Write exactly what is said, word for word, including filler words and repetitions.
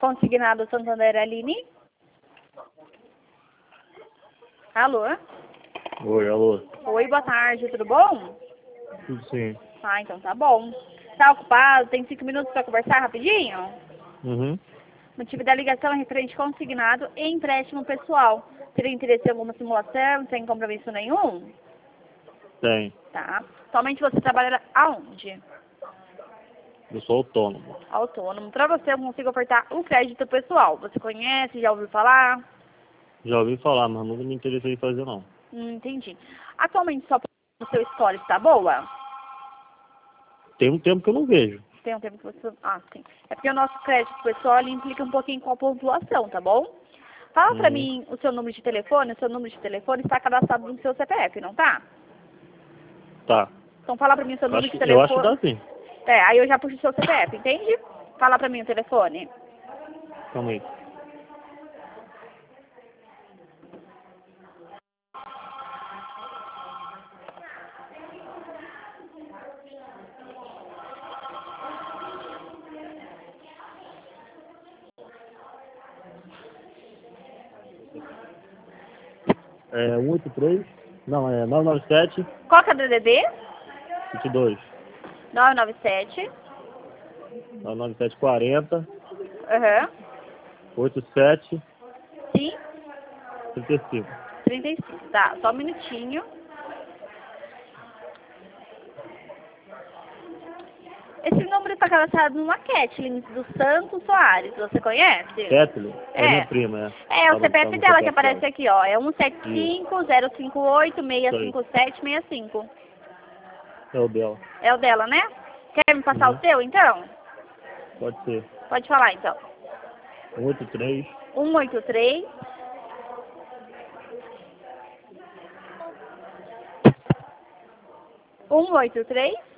Consignado Santander, Aline. Alô? Oi, alô. Oi, boa tarde, tudo bom? Tudo sim. Ah, então tá bom. Tá ocupado? Tem cinco minutos para conversar rapidinho? Uhum. Motivo da ligação é referente consignado e empréstimo pessoal. Teria interesse em alguma simulação, sem compromisso nenhum? Tem. Tá. Somente você trabalha aonde? Eu sou autônomo. Autônomo. Para você, eu consigo ofertar o crédito pessoal. Você conhece, já ouviu falar? Já ouvi falar, mas nunca me interessei em fazer, não. Hum, entendi. Atualmente, só o seu score está boa? Tem um tempo que eu não vejo. Tem um tempo que você... Ah, sim. É porque o nosso crédito pessoal, ele implica um pouquinho com a pontuação, tá bom? Fala pra Uhum. mim o seu número de telefone. O seu número de telefone está cadastrado no seu C P F, não tá? Tá. Então fala pra mim o seu Eu número acho, de eu acho que telefone. dá sim. É, aí eu já puxo o seu C P F, entende? Fala pra mim o telefone. Calma aí. É um oito três. Não, é nove nove sete, Qual que é o D D D? vinte e dois. nove nove sete. nove nove sete quarenta, Aham. oitenta e sete, Sim. trinta e cinco. trinta e cinco. Tá, só um minutinho. Esse número está cadastrado numa Kathleen do Santos Soares. Você conhece? Kathleen? É minha É. prima, é. É, Tá o no- C P tá F no dela que C P F aparece dela. aqui, ó. É um sete cinco, zero cinco oito, seis Isso aí. cinco sete, seis cinco. É o dela. É o dela, né? Quer me passar Uhum. o seu, então? Pode ser. Pode falar, então. um oito três, um oito três. um oito três.